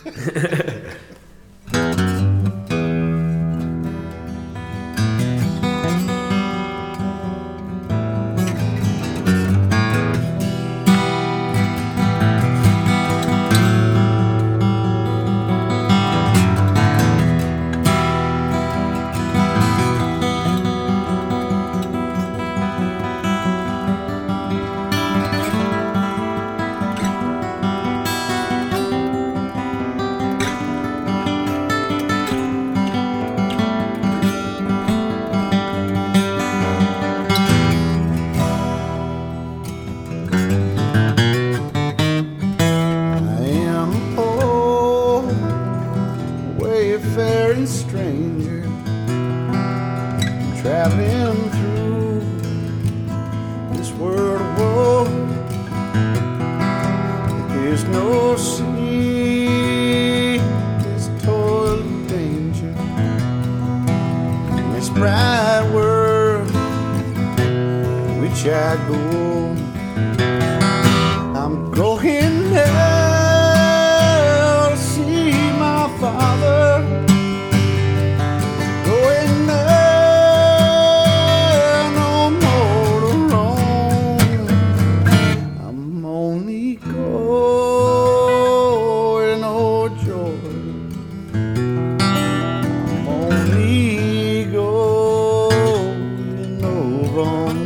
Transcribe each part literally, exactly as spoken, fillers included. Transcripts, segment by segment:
wayfaring stranger traveling through this world of woe. There's no sea, there's toil and danger in this bright world which I go. I'm going now to see my Father, going there no more to roam. I'm only going, oh joy, I'm only going, oh wrong.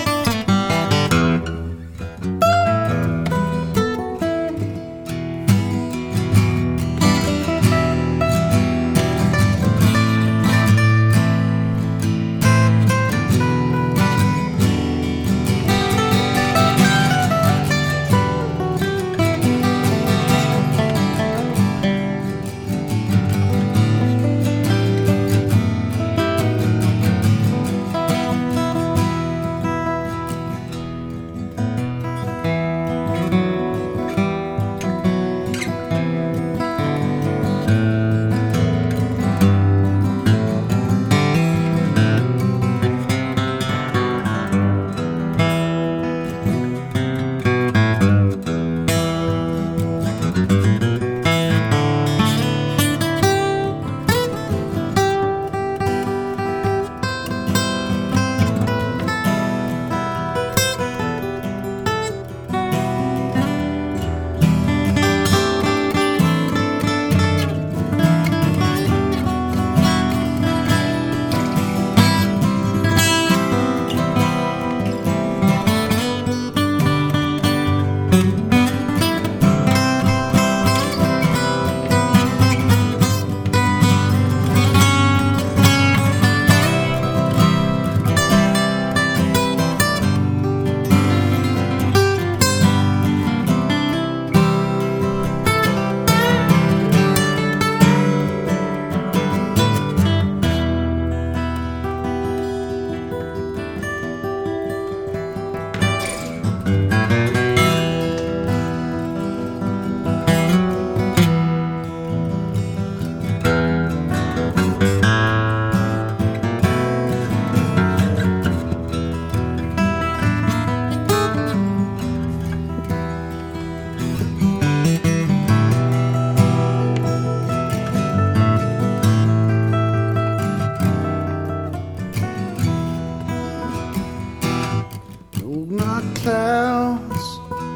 Clouds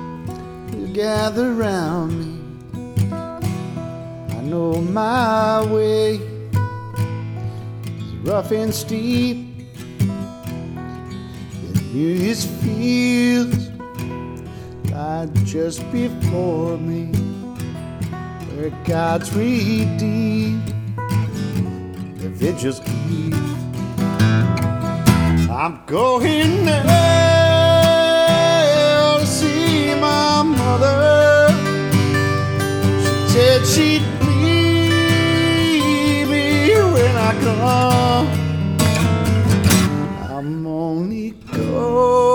will gather round me. I know my way is rough and steep. The nearest fields lie just before me, where God's redeemed the vigils keep. I'm going there. My mother, she said she'd meet me when I come. I'm only going.